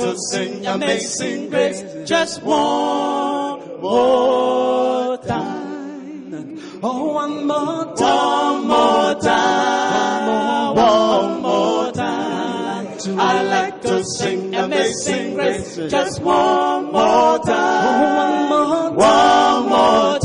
to sing Amazing Grace just one more time. Oh, one more time. I like to sing Amazing Grace just one more time. One more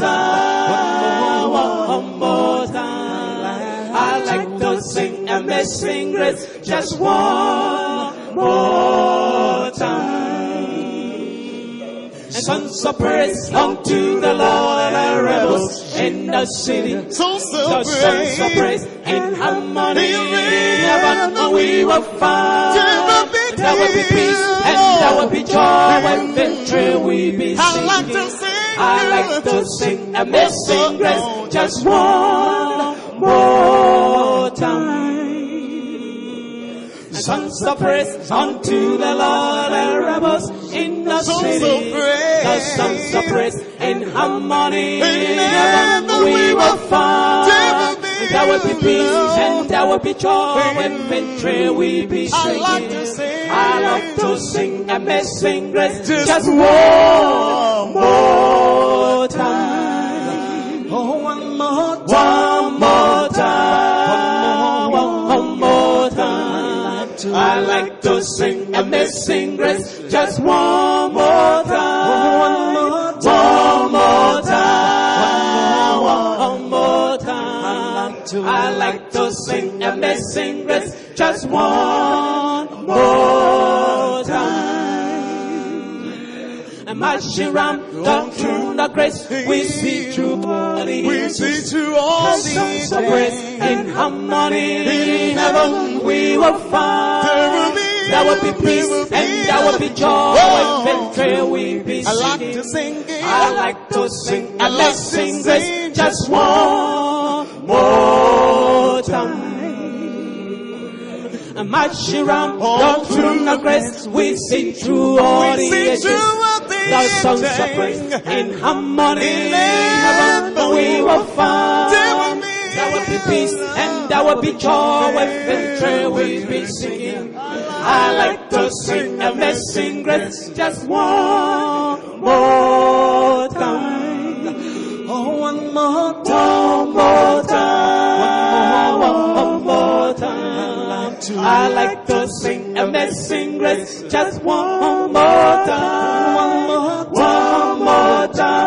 time. I like to sing Amazing Grace just one more time. And sons of praise unto the Lord, the rebels in the city. The sons of praise in harmony. Heaven we will find. There will be peace and there will be joy when victory we be singing. I like to sing Amazing Grace just one more time. Sons of praise unto the Lord, the rebels in the city. The sons of praise in harmony. Heaven we will find. There will be peace and there will be joy when victory we be singing. I like to sing Amazing Grace just one more time. Oh, one more time. I like to sing Amazing Grace just one more time. One more time. I like to sing Amazing Grace just one more time. And marching round down through the grace, we see through all the ages. The songs of praise in harmony. In heaven we will find. There will be peace and there will be joy when victory we be singing. I like to sing Amazing Grace just one more time. And marching round down through the grace, we sing through all the ages. The songs of praise in harmony. In heaven we will find. There will be peace and there will be joy when victory we be singing. I like to sing Amazing Grace just one more time. Oh, one more time. I like to sing Amazing Grace just one more time. One more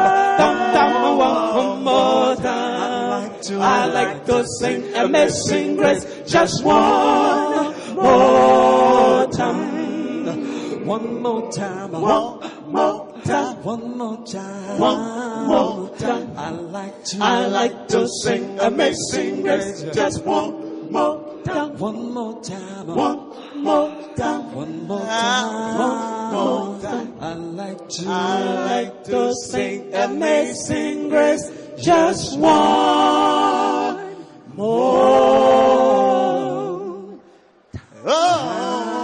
time. I like to sing Amazing Grace just one more time. One more time. One more time. One more time. One more time. I like to sing Amazing Grace just one more time. One more time. One more time. One more time. One more time. I like to sing Amazing Grace just one more time.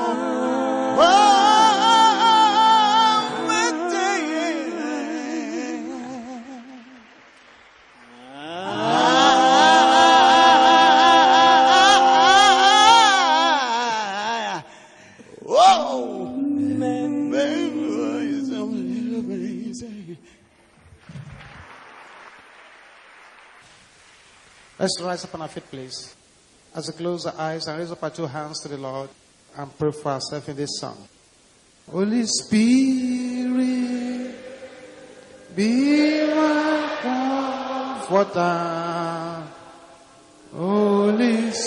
Let's rise up on our feet, please. As we close our eyes and raise up our two hands to the Lord and pray for ourselves in this song. Holy Spirit, be my comforter. Holy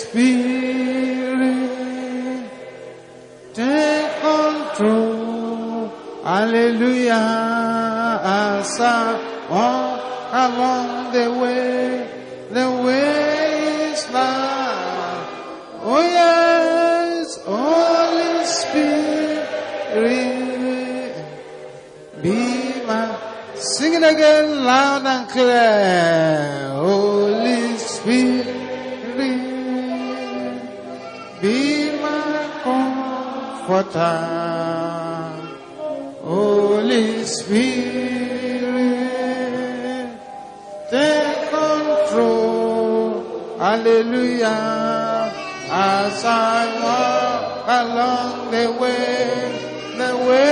Spirit, take control. Hallelujah. As I walk along the way is love. Oh yes, Holy Spirit, be my. Sing it again, loud and clear. Holy Spirit, be my comforter. Holy Spirit, take control. Hallelujah. As I walk along the way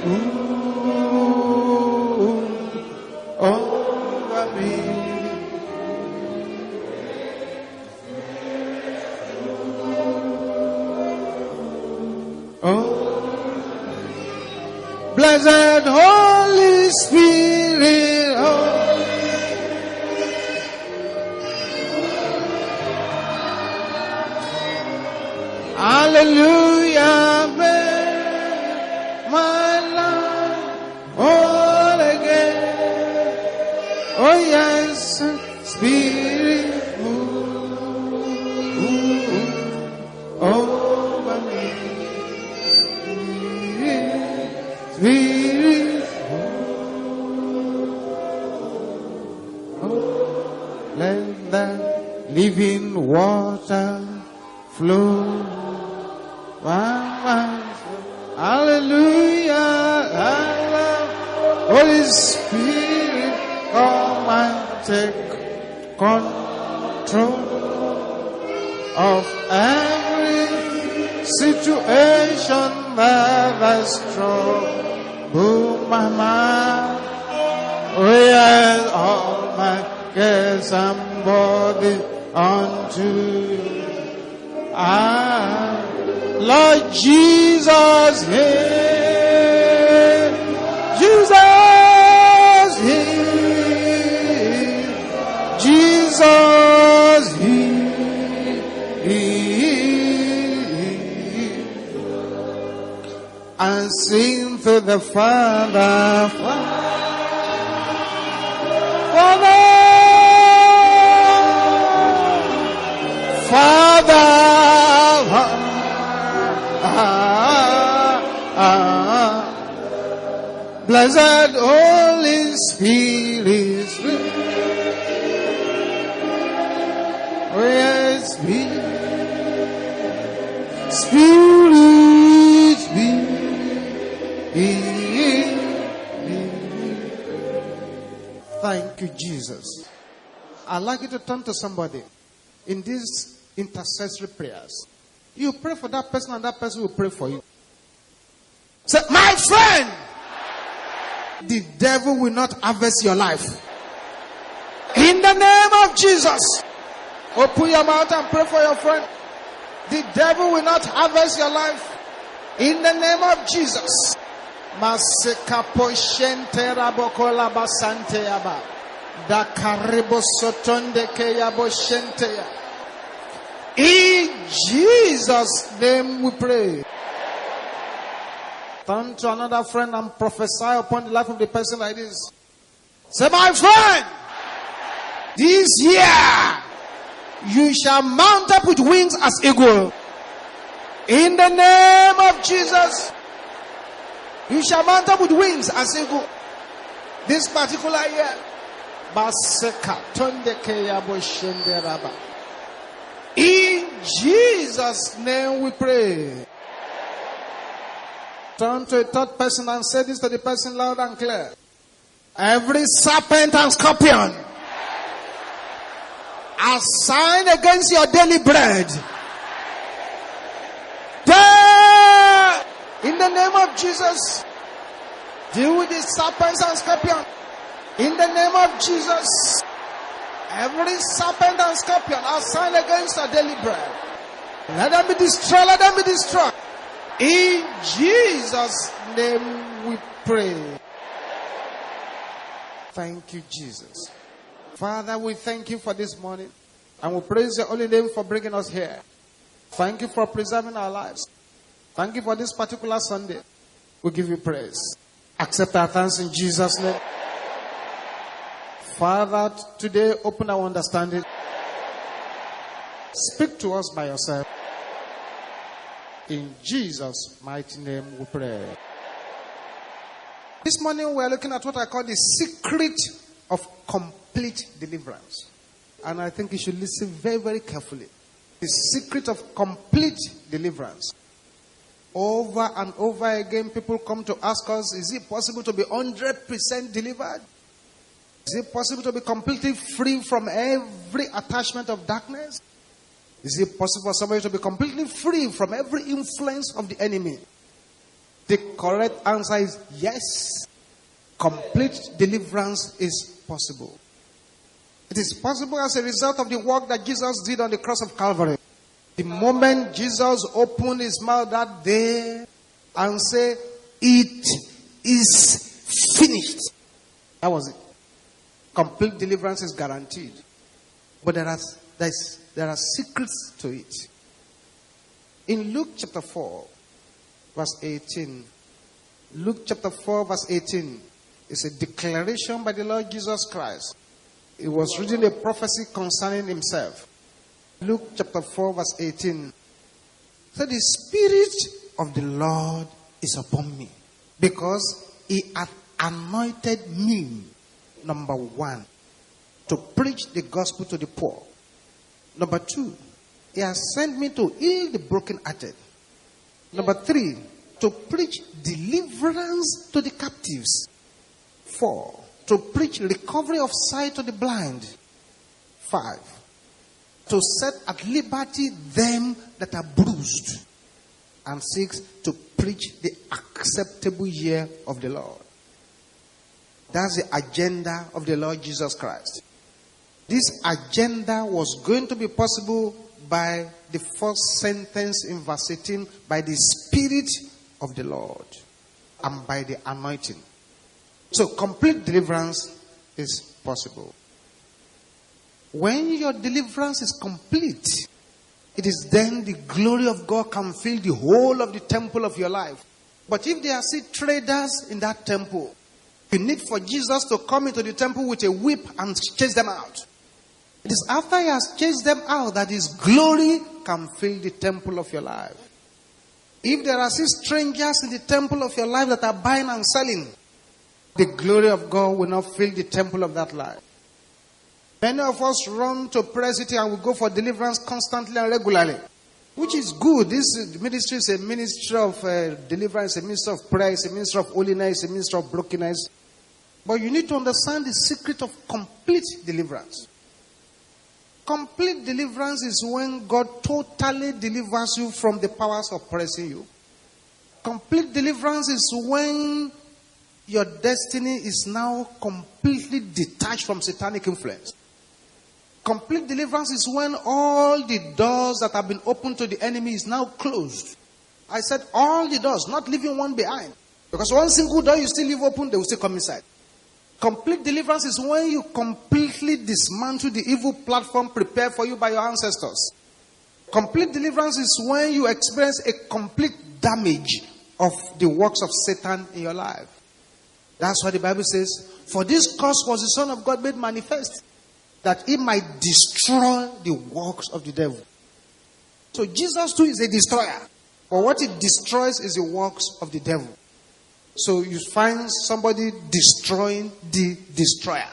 over me. Oh, blessed Holy Spirit, oh. Hallelujah, make my life all again. Oh yes, Spirit, move over me. Spirit, oh, let that living water flow. Hallelujah, Holy Spirit, come and take control of every situation that has troubled my mind. Oh yes, all my cares and body unto you. Lord Jesus, heal. Jesus, heal. Jesus, heal. And sing to the Father, Father, blessed Holy Spirit, yes, Spirit, thank you, Jesus. I'd like you to turn to somebody in these intercessory prayers. You pray for that person and that person will pray for you. Say, my friend, the devil will not harvest your life. In the name of Jesus. Open your mouth and pray for your friend. The devil will not harvest your life. In the name of Jesus. In Jesus' name we pray. Turn to another friend and prophesy upon the life of the person like this. Say, my friend, this year you shall mount up with wings as eagle. In the name of Jesus, you shall mount up with wings as eagle. This particular year. In Jesus' name we pray. Turn to a third person and say this to the person loud and clear. Every serpent and scorpion assigned against your daily bread, in the name of Jesus, deal with the serpents and scorpion. In the name of Jesus, every serpent and scorpion assigned against your daily bread, let them be destroyed, let them be destroyed. In Jesus' name we pray. Thank you, Jesus. Father, we thank you for this morning. And we praise your holy name for bringing us here. Thank you for preserving our lives. Thank you for this particular Sunday. We give you praise. Accept our thanks in Jesus' name. Father, today open our understanding. Speak to us by yourself. In Jesus' mighty name we pray. This morning we are looking at what I call the secret of complete deliverance. And I think you should listen very, very carefully. The secret of complete deliverance. Over and over again, people come to ask us, is it possible to be 100% delivered? Is it possible to be completely free from every attachment of darkness? Is it possible for somebody to be completely free from every influence of the enemy? The correct answer is yes. Complete deliverance is possible. It is possible as a result of the work that Jesus did on the cross of Calvary. The moment Jesus opened his mouth that day and said, "It is finished," that was it. Complete deliverance is guaranteed. But there are secrets to it. In Luke chapter 4, verse 18. Luke chapter 4, verse 18 is a declaration by the Lord Jesus Christ. It was reading a prophecy concerning himself. Luke chapter 4, verse 18. So the Spirit of the Lord is upon me, because he hath anointed me, number one, to preach the gospel to the poor. Number two, he has sent me to heal the brokenhearted. Number three, to preach deliverance to the captives. 4, to preach recovery of sight to the blind. 5, to set at liberty them that are bruised. And 6, to preach the acceptable year of the Lord. That's the agenda of the Lord Jesus Christ. This agenda was going to be possible by the first sentence in verse 18, by the Spirit of the Lord and by the anointing. So complete deliverance is possible. When your deliverance is complete, it is then the glory of God can fill the whole of the temple of your life. But if there are still traders in that temple, you need for Jesus to come into the temple with a whip and chase them out. It is after he has chased them out that his glory can fill the temple of your life. If there are still strangers in the temple of your life that are buying and selling, the glory of God will not fill the temple of that life. Many of us run to prayer city and we go for deliverance constantly and regularly, which is good. This ministry is a ministry of deliverance, a ministry of prayer, it's a ministry of holiness, a ministry of brokenness. But you need to understand the secret of complete deliverance. Complete deliverance is when God totally delivers you from the powers oppressing you. Complete deliverance is when your destiny is now completely detached from satanic influence. Complete deliverance is when all the doors that have been opened to the enemy is now closed. I said all the doors, not leaving one behind. Because one single door you still leave open, they will still come inside. Complete deliverance is when you completely dismantle the evil platform prepared for you by your ancestors. Complete deliverance is when you experience a complete damage of the works of Satan in your life. That's what the Bible says. For this cause was the Son of God made manifest, that he might destroy the works of the devil. So Jesus too is a destroyer. But what he destroys is the works of the devil. So you find somebody destroying the destroyer.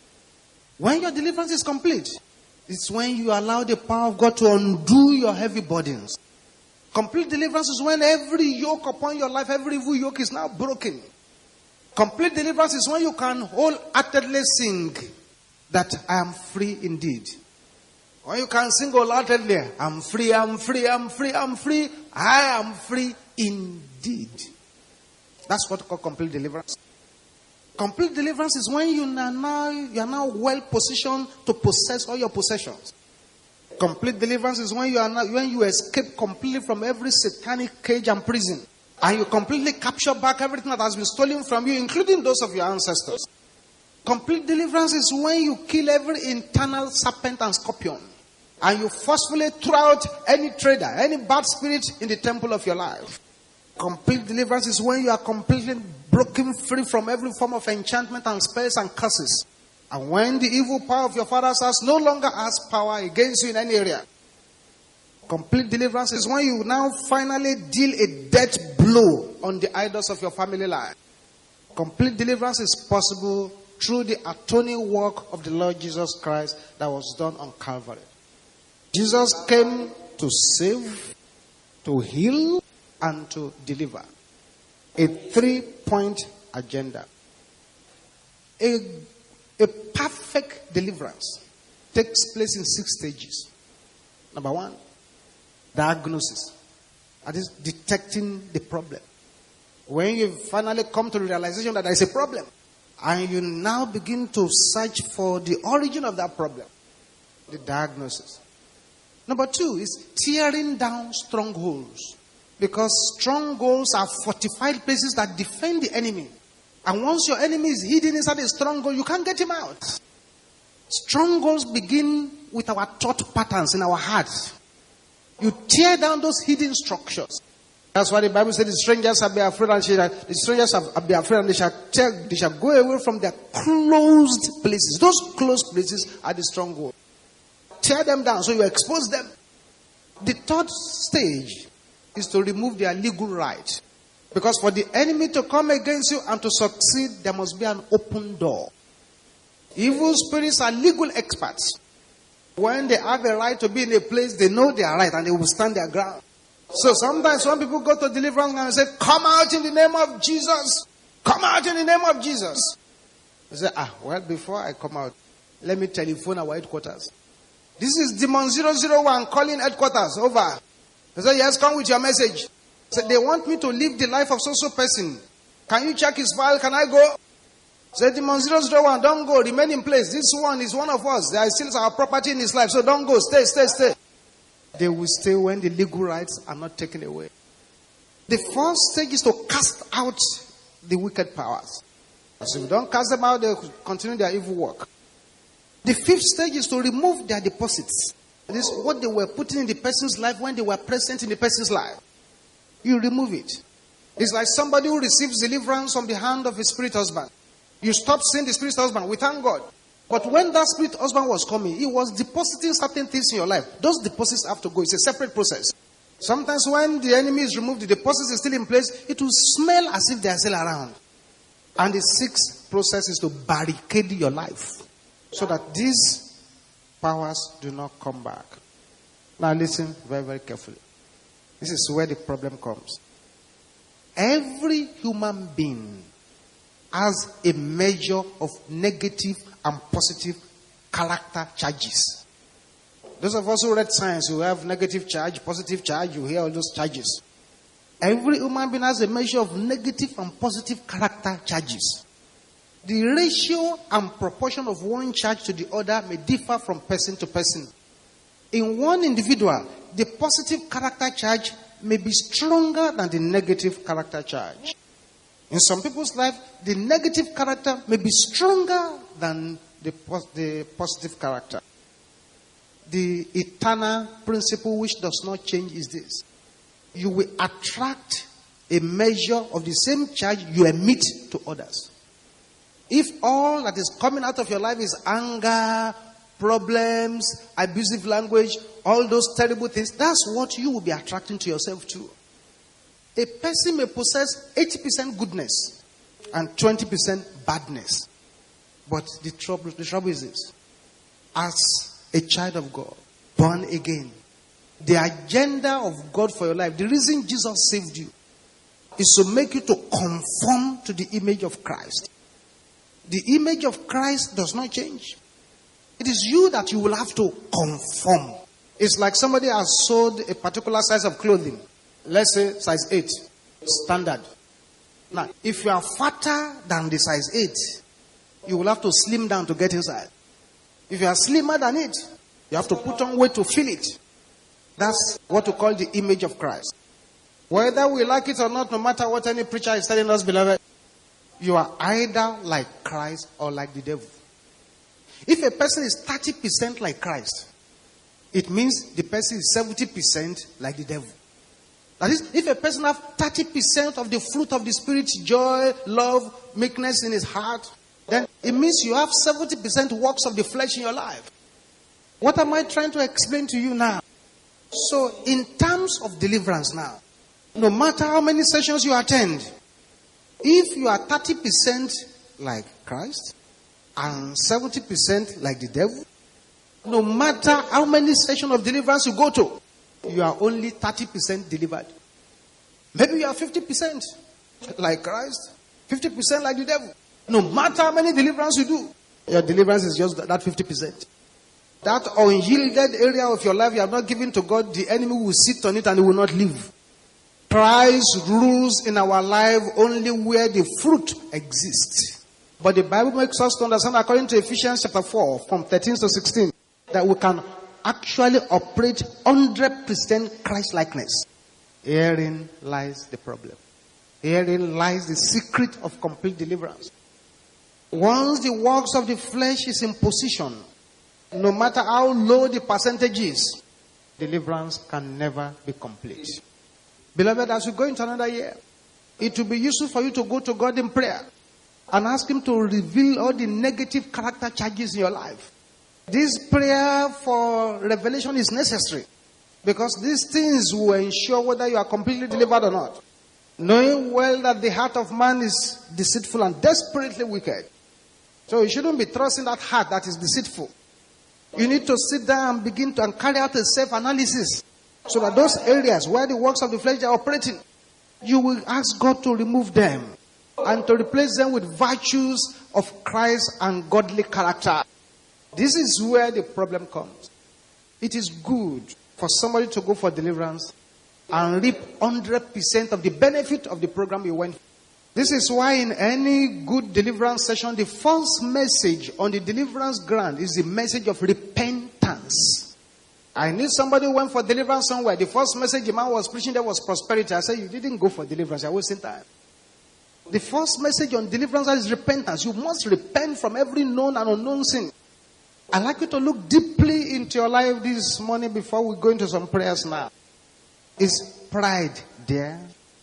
When your deliverance is complete, it's when you allow the power of God to undo your heavy burdens. Complete deliverance is when every yoke upon your life, every evil yoke is now broken. Complete deliverance is when you can wholeheartedly sing that I am free indeed. When you can sing wholeheartedly, I'm free, I'm free, I'm free, I'm free, I am free indeed. That's what we call complete deliverance. Complete deliverance is when you are now well positioned to possess all your possessions. Complete deliverance is when you escape completely from every satanic cage and prison, and you completely capture back everything that has been stolen from you, including those of your ancestors. Complete deliverance is when you kill every internal serpent and scorpion, and you forcefully throw out any trader, any bad spirit in the temple of your life. Complete deliverance is when you are completely broken free from every form of enchantment and spells and curses. And when the evil power of your father's house no longer has power against you in any area. Complete deliverance is when you now finally deal a death blow on the idols of your family life. Complete deliverance is possible through the atoning work of the Lord Jesus Christ that was done on Calvary. Jesus came to save, to heal, and to deliver. A 3-point agenda. A perfect deliverance takes place in 6 stages. Number 1, diagnosis. That is detecting the problem. When you finally come to the realization that there is a problem, and you now begin to search for the origin of that problem, the diagnosis. Number 2 is tearing down strongholds. Because strongholds are fortified places that defend the enemy. And once your enemy is hidden inside a stronghold, you can't get him out. Strongholds begin with our thought patterns in our hearts. You tear down those hidden structures. That's why the Bible said the strangers shall be afraid and they shall go away from their closed places. Those closed places are the stronghold. Tear them down so you expose them. The third stage is to remove their legal right. Because for the enemy to come against you and to succeed, there must be an open door. Evil spirits are legal experts. When they have a right to be in a place, they know they are right and they will stand their ground. So sometimes when people go to deliverance and say, come out in the name of Jesus. Come out in the name of Jesus. They say, before I come out, let me telephone our headquarters. This is Demon 001 calling headquarters. Over. They say, yes, come with your message. Say, they want me to live the life of so person. Can you check his file? Can I go? Say, Demon 001, don't go. Remain in place. This one is one of us. There is still our property in his life. So don't go. Stay. They will stay when the legal rights are not taken away. The first stage is to cast out the wicked powers. So if you don't cast them out, they will continue their evil work. The fifth stage is to remove their deposits. This is what they were putting in the person's life when they were present in the person's life. You remove it. It's like somebody who receives deliverance from the hand of his spirit husband. You stop seeing the spirit husband. We thank God. But when that spirit husband was coming, he was depositing certain things in your life. Those deposits have to go. It's a separate process. Sometimes when the enemy is removed, the deposits is still in place. It will smell as if they are still around. And the sixth process is to barricade your life so that these powers do not come back. Now listen very, very carefully. This is where the problem comes. Every human being has a measure of negative and positive character charges. Those of us who read science, who have negative charge, positive charge, you hear all those charges. Every human being has a measure of negative and positive character charges. The ratio and proportion of one charge to the other may differ from person to person. In one individual, the positive character charge may be stronger than the negative character charge. In some people's life, the negative character may be stronger than the positive character. The eternal principle which does not change is this. You will attract a measure of the same charge you emit to others. If all that is coming out of your life is anger, problems, abusive language, all those terrible things, that's what you will be attracting to yourself too. A person may possess 80% goodness and 20% badness. But the trouble is this. As a child of God, born again, the agenda of God for your life, the reason Jesus saved you, is to make you to conform to the image of Christ. The image of Christ does not change. It is you that you will have to conform. It's like somebody has sold a particular size of clothing. Let's say size 8, standard. Now, if you are fatter than the size 8, you will have to slim down to get inside. If you are slimmer than it, you have to put on weight to fill it. That's what we call the image of Christ. Whether we like it or not, no matter what any preacher is telling us, beloved, you are either like Christ or like the devil. If a person is 30% like Christ, it means the person is 70% like the devil. That is, if a person has 30% of the fruit of the Spirit, joy, love, meekness in his heart, then it means you have 70% works of the flesh in your life. What am I trying to explain to you now? So, in terms of deliverance now, no matter how many sessions you attend, if you are 30% like Christ and 70% like the devil, no matter how many sessions of deliverance you go to, you are only 30% delivered. Maybe you are 50% like Christ, 50% like the devil. No matter how many deliverance you do, your deliverance is just that 50%. That unyielded area of your life you have not given to God, the enemy will sit on it and he will not leave. Christ rules in our life only where the fruit exists. But the Bible makes us to understand, according to Ephesians chapter 4, from 13 to 16, that we can actually operate 100% Christ-likeness. Herein lies the problem. Herein lies the secret of complete deliverance. Once the works of the flesh is in position, no matter how low the percentage is, deliverance can never be complete. Beloved, as you go into another year, it will be useful for you to go to God in prayer and ask Him to reveal all the negative character charges in your life. This prayer for revelation is necessary because these things will ensure whether you are completely delivered or not. Knowing well that the heart of man is deceitful and desperately wicked. So you shouldn't be trusting that heart that is deceitful. You need to sit down and begin to carry out a self-analysis so that those areas where the works of the flesh are operating, you will ask God to remove them and to replace them with virtues of Christ and godly character. This is where the problem comes. It is good for somebody to go for deliverance and reap 100% of the benefit of the program you went for. This is why in any good deliverance session, the first message on the deliverance ground is the message of repentance. I knew somebody who went for deliverance somewhere. The first message the man was preaching there was prosperity. I said, you didn't go for deliverance. You're wasting time. The first message on deliverance is repentance. You must repent from every known and unknown sin. I'd like you to look deeply into your life this morning before we go into some prayers now. Is pride there?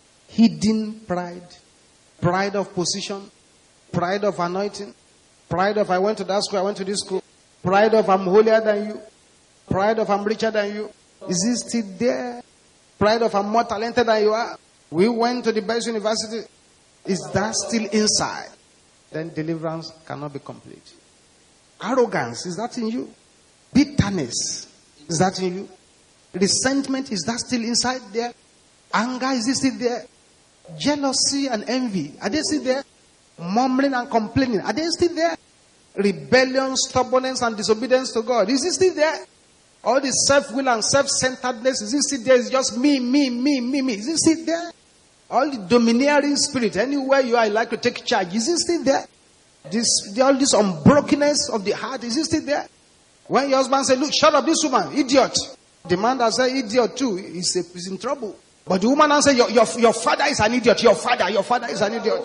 Hidden pride? Pride of position? Pride of anointing? Pride of I went to that school, I went to this school? Pride of I'm holier than you? Pride of I'm richer than you? Is it still there? Pride of I'm more talented than you are? We went to the best university. Is that still inside? Then deliverance cannot be complete. Arrogance, is that in you? Bitterness, is that in you? Resentment, is that still inside there? Anger, is it still there? Jealousy and envy, are they still there? Murmuring and complaining, are they still there? Rebellion, stubbornness and disobedience to God, is it still there? All the self-will and self-centeredness, is it still there? It's just me, is it still there? All the domineering spirit, anywhere you are, you like to take charge, is it still there? All this unbrokenness of the heart, is it still there? When your husband says, look, shut up this woman, idiot. The man that says idiot too is in trouble. But the woman answers, your father is an idiot. Your father is an idiot.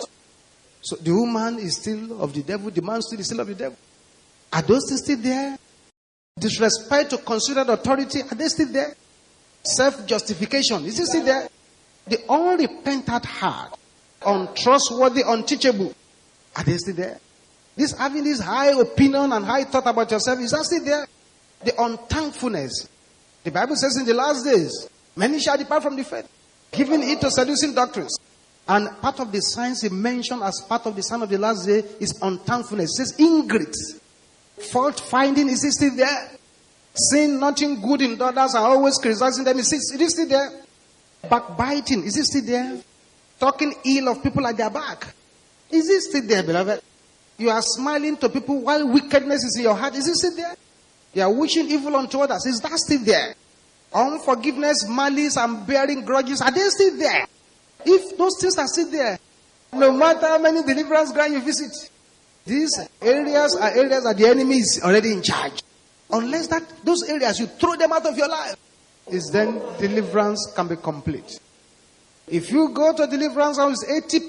So the woman is still of the devil. The man is still of the devil. Are those things still there? Disrespect to considered authority, are they still there? Self-justification, is it still there? The unrepentant heart, untrustworthy, unteachable, are they still there? Having this high opinion and high thought about yourself, is that still there? The unthankfulness. The Bible says in the last days, many shall depart from the faith, giving it to seducing doctrines. And part of the signs he mentioned as part of the sign of the last day is unthankfulness. It says ingrid. Fault finding, is it still there? Saying nothing good in others and always criticizing them, is it still there? Backbiting, is it still there? Talking ill of people at their back, is it still there, beloved? You are smiling to people while wickedness is in your heart, is it still there? You are wishing evil unto others, is that still there? Unforgiveness, malice, and bearing grudges, are they still there? If those things are still there, no matter how many deliverance grounds you visit, these areas are areas that the enemy is already in charge. Unless those areas, you throw them out of your life, is then deliverance can be complete. If you go to deliverance house,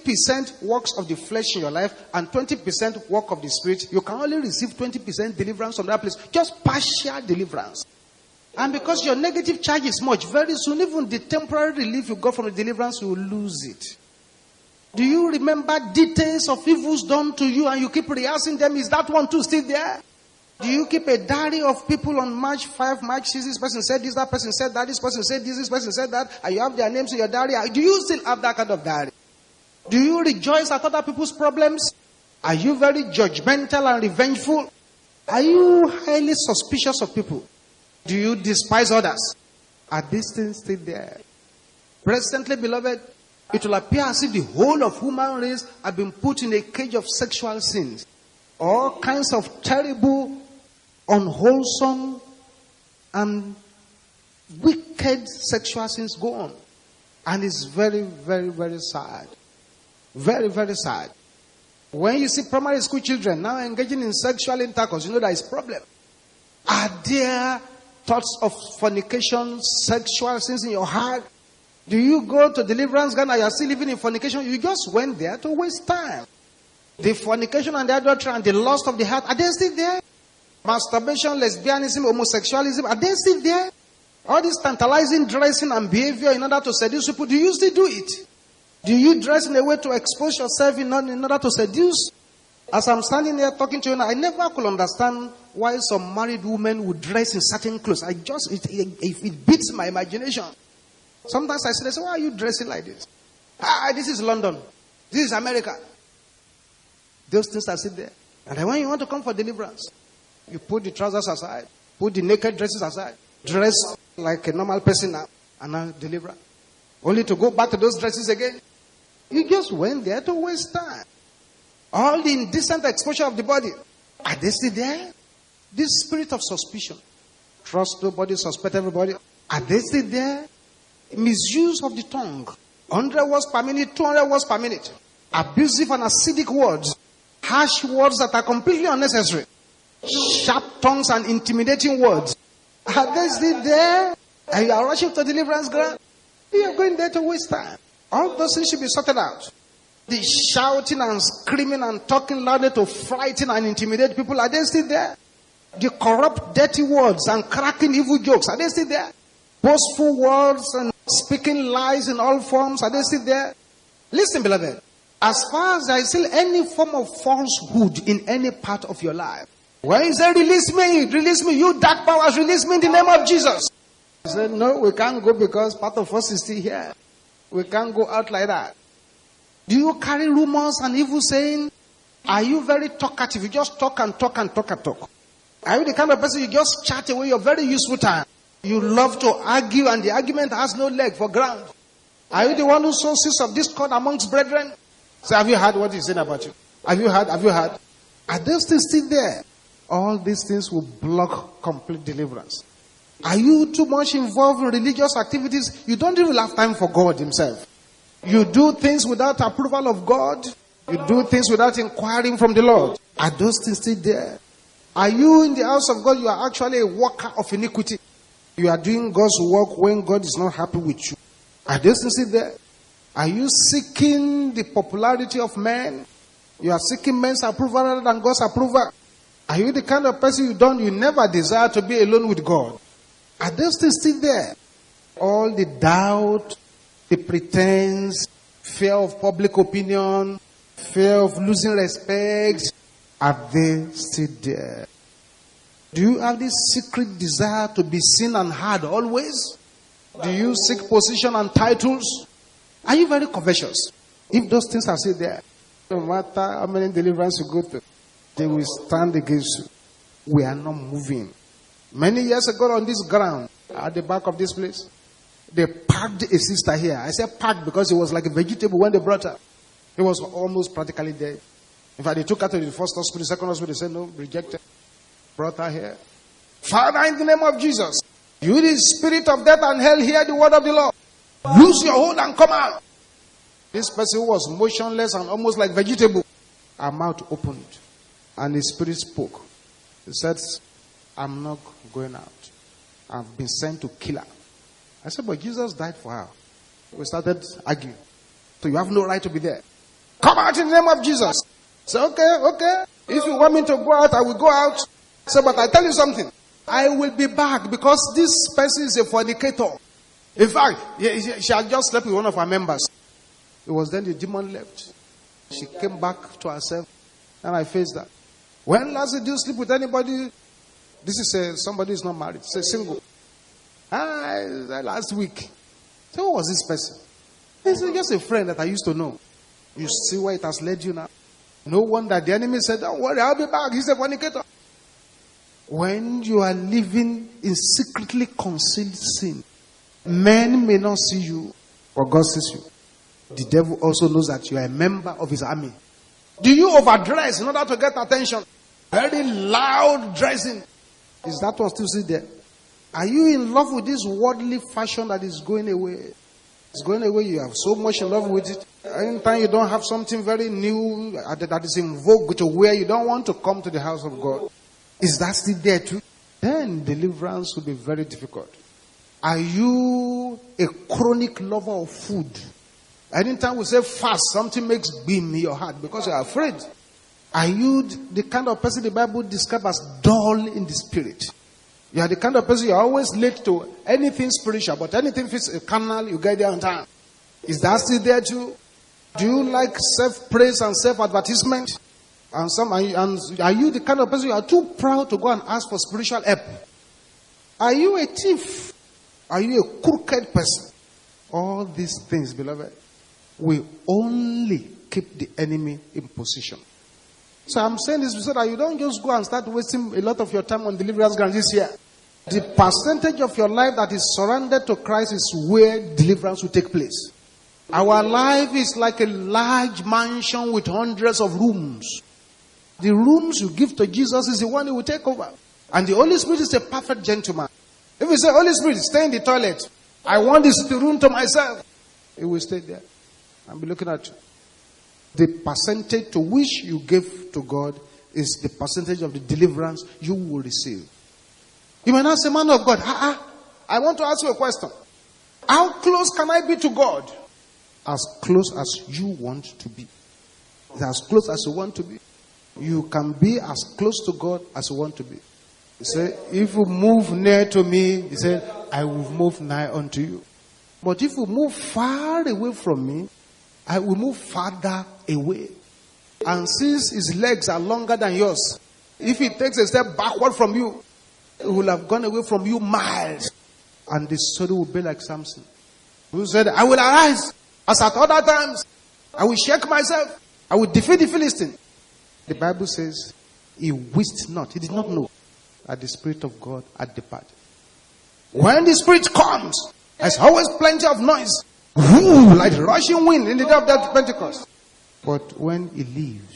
80% works of the flesh in your life and 20% work of the spirit, you can only receive 20% deliverance from that place. Just partial deliverance. And because your negative charge is much, very soon even the temporary relief you got from the deliverance, you will lose it. Do you remember details of evils done to you and you keep rehearsing them? Is that one too still there? Do you keep a diary of people on March 5, March 6, this person said this, that person said that, this person said this person said that, and you have their names in your diary? Do you still have that kind of diary? Do you rejoice at other people's problems? Are you very judgmental and revengeful? Are you highly suspicious of people? Do you despise others? Are these things still there? Presently, beloved, it will appear as if the whole of human race have been put in a cage of sexual sins. All kinds of terrible, unwholesome, and wicked sexual sins go on. And it's very, very, very sad. Very, very sad. When you see primary school children now engaging in sexual intercourse, you know there is a problem. Are there thoughts of fornication, sexual sins in your heart? Do you go to deliverance Ghana? You are still living in fornication. You just went there to waste time. The fornication and the adultery and the lust of the heart, are they still there? Masturbation, lesbianism, homosexualism, are they still there? All this tantalizing dressing and behavior in order to seduce people, do you still do it? Do you dress in a way to expose yourself in order to seduce? As I'm standing here talking to you now, I never could understand why some married women would dress in certain clothes. It beats my imagination. Sometimes I say, why are you dressing like this? This is London. This is America. Those things are still there. And then when you want to come for deliverance, you put the trousers aside, put the naked dresses aside, dress like a normal person now, and now deliver. Only to go back to those dresses again. You just went there to waste time. All the indecent exposure of the body, are they still there? This spirit of suspicion, trust nobody, suspect everybody, are they still there? Misuse of the tongue, 100 words per minute, 200 words per minute, abusive and acidic words, harsh words that are completely unnecessary, sharp tongues and intimidating words. Are they still there? And you are rushing to deliverance ground? You are going there to waste time. All those things should be sorted out. The shouting and screaming and talking loudly to frighten and intimidate people, are they still there? The corrupt, dirty words and cracking evil jokes, are they still there? Boastful words and speaking lies in all forms, are they still there? Listen, beloved. As far as there is still any form of falsehood in any part of your life, when you say, release me, you dark powers, release me in the name of Jesus. He said, no, we can't go because part of us is still here. We can't go out like that. Do you carry rumors and evil saying? Are you very talkative? You just talk and talk and talk and talk. Are you the kind of person you just chat away your very useful time? You love to argue and the argument has no leg for ground. Are you the one who sows seeds of discord amongst brethren? So have you heard what he's saying about you? Have you heard? Are those things still there? All these things will block complete deliverance. Are you too much involved in religious activities? You don't even have time for God himself. You do things without approval of God. You do things without inquiring from the Lord. Are those things still there? Are you in the house of God? You are actually a worker of iniquity. You are doing God's work when God is not happy with you. Are those things still there? Are you seeking the popularity of men? You are seeking men's approval rather than God's approval. Are you the kind of person you never desire to be alone with God? Are those things still there? All the doubt, the pretense, fear of public opinion, fear of losing respect, are they still there? Do you have this secret desire to be seen and heard always? Do you seek position and titles? Are you very covetous? If those things are still there, no matter how many deliverance you go to, they will stand against you. We are not moving. Many years ago on this ground, at the back of this place, they packed a sister here. I said packed because it was like a vegetable when they brought her. It was almost practically dead. In fact, they took her to the first hospital, the second hospital, they said no, rejected. Brought her here. Father, in the name of Jesus, you the spirit of death and hell, hear the word of the Lord. Lose your hold and come out. This person was motionless and almost like vegetable. Her mouth opened and the spirit spoke. He said, I'm not going out. I've been sent to kill her. I said, but Jesus died for her. We started arguing. So you have no right to be there. Come out in the name of Jesus. I said, okay. If you want me to go out, I will go out. I said, but I tell you something. I will be back because this person is a fornicator. In fact, she had just slept with one of our members. It was then the demon left. She came back to herself and I faced that. When last did you sleep with anybody? This is somebody who's not married. Say single. Last week. So who was this person? It's just a friend that I used to know. You see where it has led you now. No wonder the enemy said, don't worry, I'll be back. He's a fornicator. When you are living in secretly concealed sin, men may not see you, but God sees you. The devil also knows that you are a member of his army. Do you overdress in order to get attention? Very loud dressing. Is that one still there? Are you in love with this worldly fashion that is going away? It's going away. You have so much in love with it. Anytime you don't have something very new that is in vogue to wear, you don't want to come to the house of God. Is that still there too? Then deliverance will be very difficult. Are you a chronic lover of food? Anytime we say fast, something makes beam in your heart because you are afraid. Are you the kind of person the Bible describes as dull in the spirit? You are the kind of person you are always late to anything spiritual, but anything fits carnal, you get there on time. Is that still there too? Do you like self-praise and self-advertisement? And are you the kind of person you are too proud to go and ask for spiritual help? Are you a thief? Are you a crooked person? All these things, beloved, will only keep the enemy in position. So I'm saying this so that you don't just go and start wasting a lot of your time on deliverance grounds this year. The percentage of your life that is surrendered to Christ is where deliverance will take place. Our life is like a large mansion with hundreds of rooms. The rooms you give to Jesus is the one he will take over. And the Holy Spirit is a perfect gentleman. If you say, Holy Spirit, stay in the toilet. I want this room to myself. He will stay there and be looking at you. The percentage to which you give to God is the percentage of the deliverance you will receive. You may not say, man of God, I want to ask you a question. How close can I be to God? As close as you want to be. As close as you want to be. You can be as close to God as you want to be. He said, if you move near to me, he said, I will move nigh unto you. But if you move far away from me, I will move farther away. And since his legs are longer than yours, if he takes a step backward from you, he will have gone away from you miles. And the story will be like Samson, who said, I will arise as at other times. I will shake myself. I will defeat the Philistine. The Bible says, he wist not, he did not know that the Spirit of God had departed. When the Spirit comes, there's always plenty of noise. Like rushing wind in the day of that Pentecost. But when he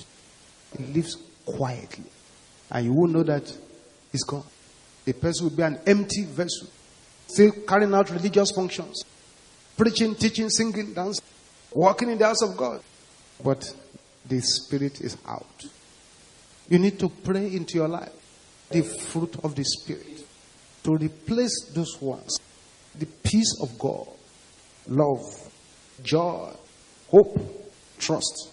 lives quietly. And you won't know that he's gone. The person will be an empty vessel. Still carrying out religious functions. Preaching, teaching, singing, dancing. Walking in the house of God. But the Spirit is out. You need to pray into your life. The fruit of the Spirit. To replace those ones. The peace of God. Love. Joy. Hope. Trust.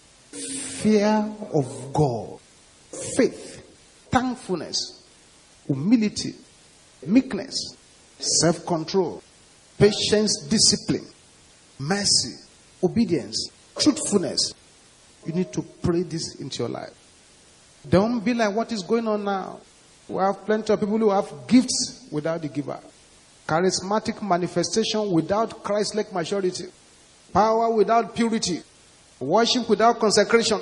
Fear of God. Faith. Thankfulness. Humility, meekness, self-control, patience, discipline, mercy, obedience, truthfulness. You need to pray this into your life. Don't be like what is going on now. We have plenty of people who have gifts without the giver. Charismatic manifestation without Christ-like maturity. Power without purity. Worship without consecration.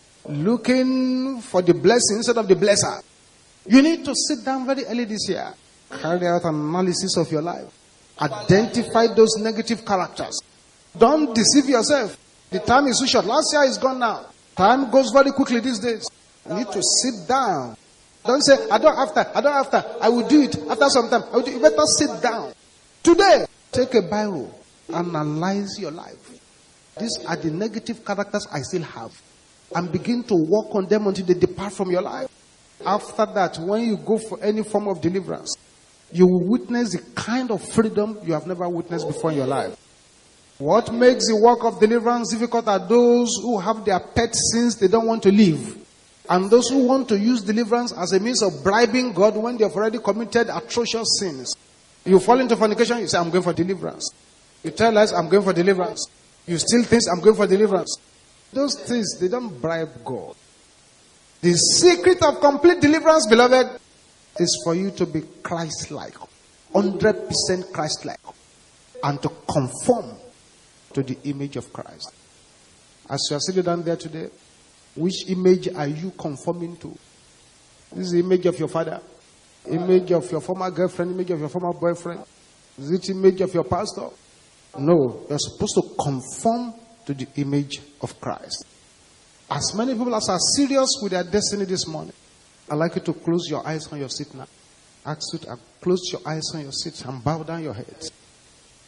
Looking for the blessing instead of the blesser. You need to sit down very early this year. Carry out an analysis of your life. Identify those negative characters. Don't deceive yourself. The time is too short. Last year is gone now. Time goes very quickly these days. You need to sit down. Don't say, I don't have time. I will do it after some time. You better sit down. Today, take a Bible. Analyze your life. These are the negative characters I still have. And begin to work on them until they depart from your life. After that, when you go for any form of deliverance, you will witness the kind of freedom you have never witnessed before in your life. What makes the work of deliverance difficult are those who have their pet sins they don't want to leave. And those who want to use deliverance as a means of bribing God when they have already committed atrocious sins. You fall into fornication, you say, I'm going for deliverance. You tell us, I'm going for deliverance. You steal things, I'm going for deliverance. Those things, they don't bribe God. The secret of complete deliverance, beloved, is for you to be Christ-like. 100% Christ-like. And to conform to the image of Christ. As you are sitting down there today, which image are you conforming to? This is the image of your father. Image of your former girlfriend, image of your former boyfriend. Is it image of your pastor? No, you're supposed to conform to the image of Christ. As many people as are serious with their destiny this morning, I'd like you to close your eyes on your seat now. Ask you to close your eyes on your seat and bow down your head.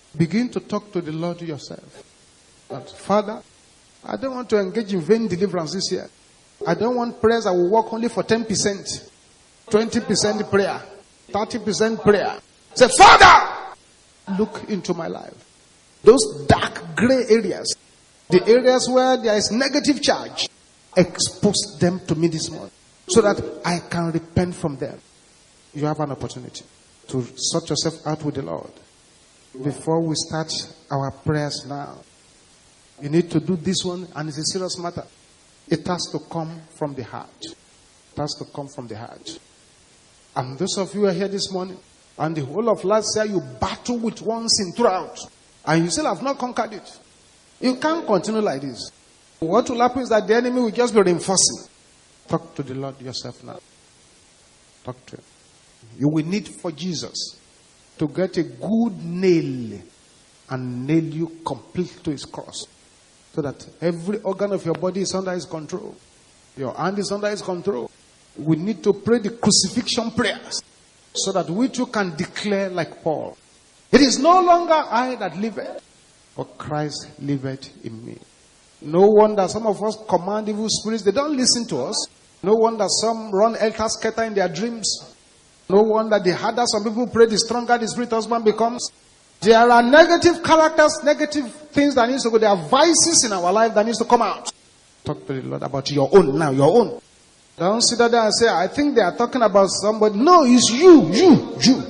Begin to talk to the Lord yourself. But Father, I don't want to engage in vain deliverance this year. I don't want prayers that will work only for 10%, 20% prayer, 30% prayer. Say, Father, look into my life. Those dark gray areas, the areas where there is negative charge, expose them to me this morning so that I can repent from them. You have an opportunity to sort yourself out with the Lord. Before we start our prayers now, you need to do this one, and it's a serious matter. It has to come from the heart. It has to come from the heart. And those of you who are here this morning, and the whole of last year you battle with one sin throughout, and you still have not conquered it. You can't continue like this. What will happen is that the enemy will just be reinforcing. Talk to the Lord yourself now. Talk to him. You will need for Jesus to get a good nail and nail you complete to his cross, so that every organ of your body is under his control. Your hand is under his control. We need to pray the crucifixion prayers so that we too can declare like Paul. It is no longer I that liveth, but Christ liveth in me. No wonder some of us command evil spirits. They don't listen to us. No wonder some run helter-skelter in their dreams. No wonder the harder some people pray, the stronger the spirit husband becomes. There are negative characters, negative things that needs to go. There are vices in our life that needs to come out. Talk to the Lord about your own now, your own. Don't sit there and say, I think they are talking about somebody. No, it's you.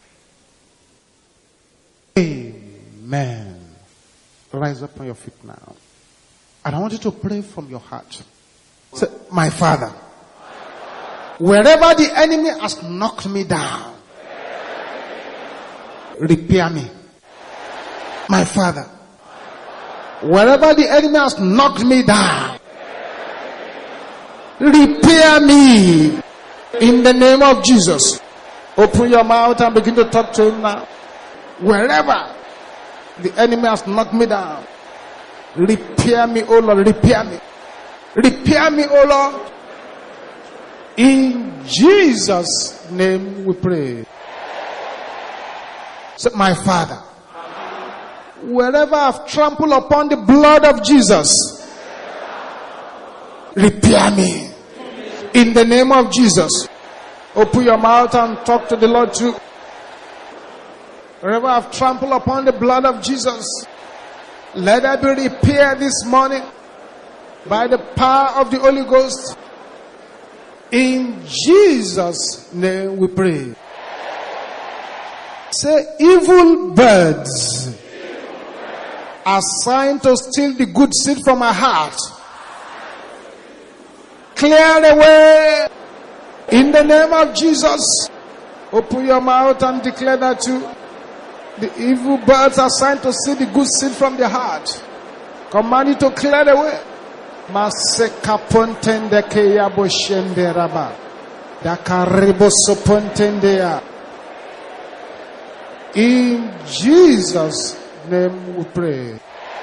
Amen. Rise up on your feet now. And I want you to pray from your heart. Say, my Father, wherever the enemy has knocked me down, repair me. My Father, wherever the enemy has knocked me down, repair me in the name of Jesus. Open your mouth and begin to talk to him now. Wherever the enemy has knocked me down, repair me, oh Lord, repair me. Repair me, oh Lord. In Jesus' name we pray. So, my Father, wherever I've trampled upon the blood of Jesus, repair me. In the name of Jesus. Open your mouth and talk to the Lord too. Wherever I've trampled upon the blood of Jesus, let there be repair this morning by the power of the Holy Ghost. In Jesus' name we pray. Say, evil birds assigned to steal the good seed from my heart, clear away in the name of Jesus. Open your mouth and declare that too. The evil birds assigned to steal the good seed from the heart, command you to clear away. Maseka pontende ke yabo shende raba. Dakaribo sopontende ya. In Jesus' name we pray.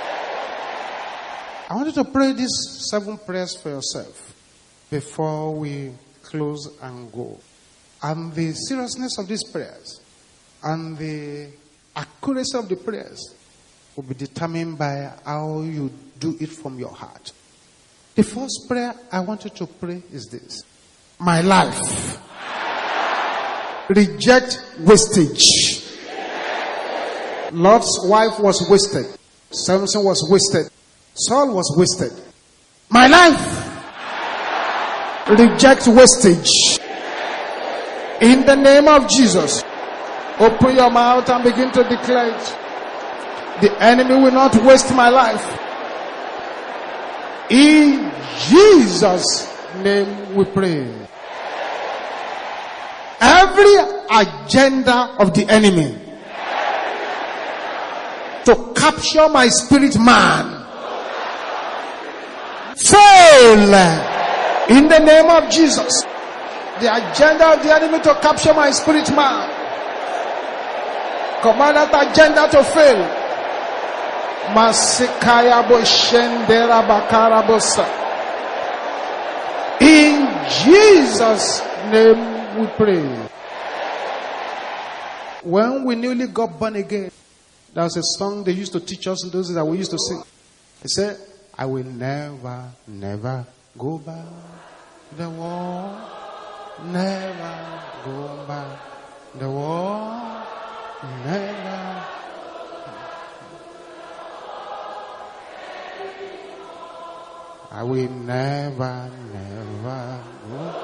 I want you to pray these 7 prayers for yourself before we close and go. And the seriousness of these prayers and the accuracy of the prayers will be determined by how you do it from your heart. The first prayer I want you to pray is this. My life, reject wastage. Lot's wife was wasted. Samson was wasted. Saul was wasted. My life, reject wastage. In the name of Jesus. Open your mouth and begin to declare it. The enemy will not waste my life. In Jesus' name we pray. Every agenda of the enemy to capture my spirit man, fail in the name of Jesus. The agenda of the enemy to capture my spirit man, command that agenda to fail. Masikaya boshendera bakara bosa. In Jesus' name we pray. When we newly got born again, There was a song they used to teach us in those days that we used to sing. It said, I will never, never go back to the wall. Never go back to the wall. Never. I will never, never go.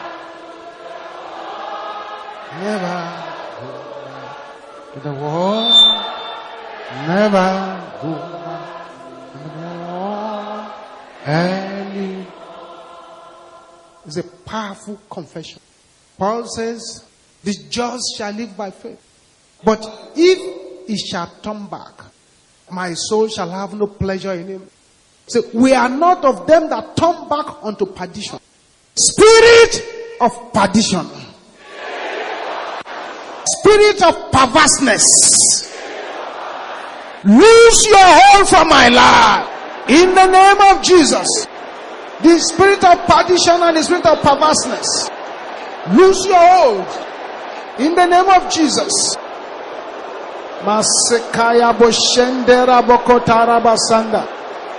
Never go back to the wall. Never go back to the wall. Any. It's a powerful confession. Paul says, the just shall live by faith. But if he shall turn back, my soul shall have no pleasure in him. So we are not of them that turn back unto perdition. Spirit of perdition. Spirit of perverseness. Lose your hold from my life. In the name of Jesus. The spirit of perdition and the spirit of perverseness. Lose your hold. In the name of Jesus. Masekaya boshendera bokotara basanda.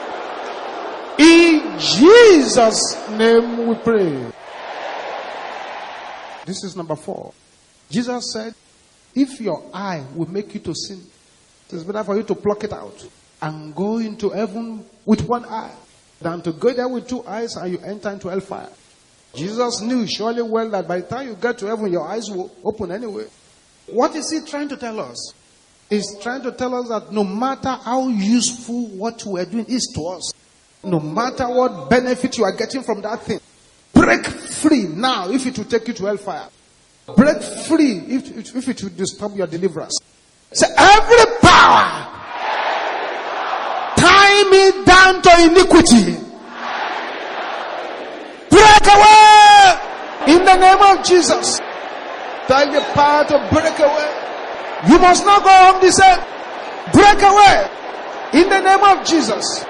In Jesus' name we pray. This is number 4. Jesus said, if your eye will make you to sin, it's better for you to pluck it out and go into heaven with one eye than to go there with 2 eyes and you enter into hellfire. Jesus knew surely well that by the time you get to heaven, your eyes will open anyway. What is he trying to tell us? He's trying to tell us that no matter how useful what we are doing is to us, no matter what benefit you are getting from that thing, break free now if it will take you to hellfire. Break free if it will disturb your deliverance. So every power tie me down to iniquity, break away in the name of Jesus. Tell the power to break away. You must not go home the same. Break away in the name of Jesus.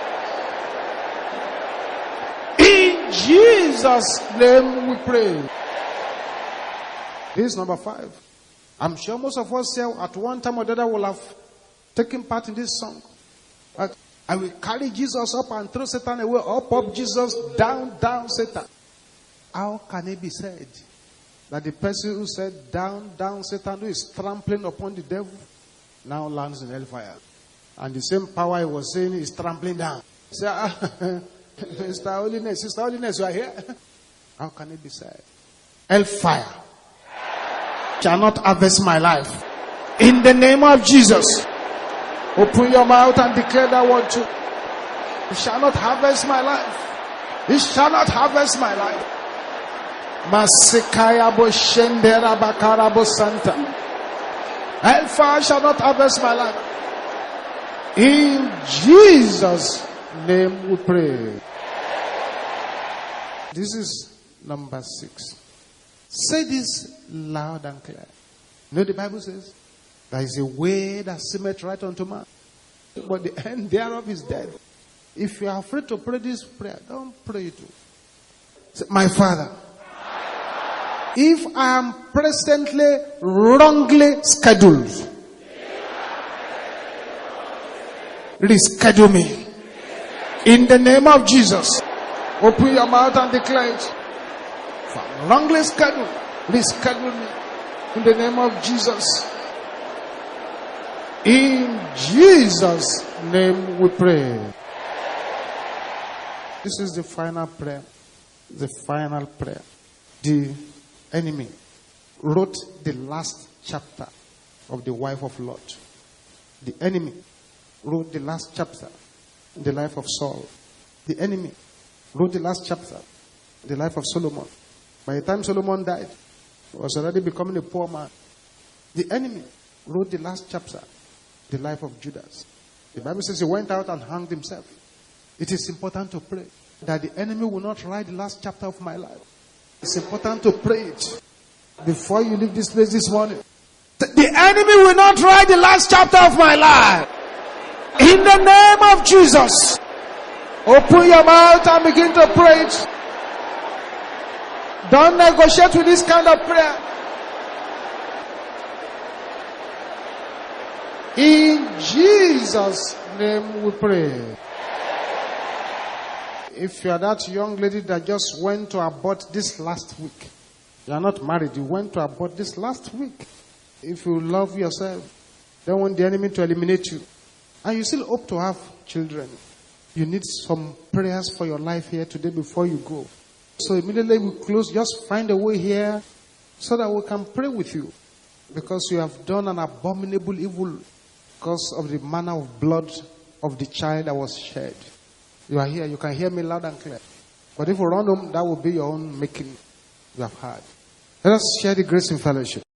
In Jesus' name we pray. This is number 5. I'm sure most of us here at one time or the other will have taken part in this song. I will carry Jesus up and throw Satan away. Up, Jesus, down, Satan. How can it be said that the person who said down, Satan, who is trampling upon the devil, now lands in hellfire? And the same power he was saying is trampling down. Say, Sister Holiness, you are here? How can it be said? Hellfire shall not harvest my life. In the name of Jesus. Open your mouth and declare that word too. It shall not harvest my life. It shall not harvest my life. Masekaya bo shendera bakara bo santa. Hellfire shall not harvest my life. In Jesus' name we pray. This is number 6. Say this loud and clear. You know the Bible says, there is a way that seemeth right unto man, but the end thereof is death. If you are afraid to pray this prayer, don't pray it. Say, my Father, if I am presently wrongly scheduled, reschedule me. In the name of Jesus. Open your mouth and declare it. If I'm wrongly scheduled, reschedule me. In the name of Jesus. In Jesus' name we pray. This is the final prayer. The final prayer. The enemy wrote the last chapter of the wife of Lot. The enemy wrote the last chapter in the life of Saul. The enemy wrote the last chapter in the life of Solomon. By the time Solomon died, he was already becoming a poor man. The enemy wrote the last chapter in the life of Judas. The Bible says he went out and hanged himself. It is important to pray that the enemy will not write the last chapter of my life. It's important to pray it before you leave this place this morning. The enemy will not write the last chapter of my life. In the name of Jesus. Open your mouth and begin to pray it. Don't negotiate with this kind of prayer. In Jesus' name we pray. If you are that young lady that just went to abort this last week, you are not married, you went to abort this last week. If you love yourself, don't want the enemy to eliminate you, and you still hope to have children, you need some prayers for your life here today before you go. So immediately we close, just find a way here so that we can pray with you. Because you have done an abominable evil because of the manner of blood of the child that was shed. You are here, you can hear me loud and clear. But if we run home, that will be your own making. You have heard. Let us share the grace in fellowship.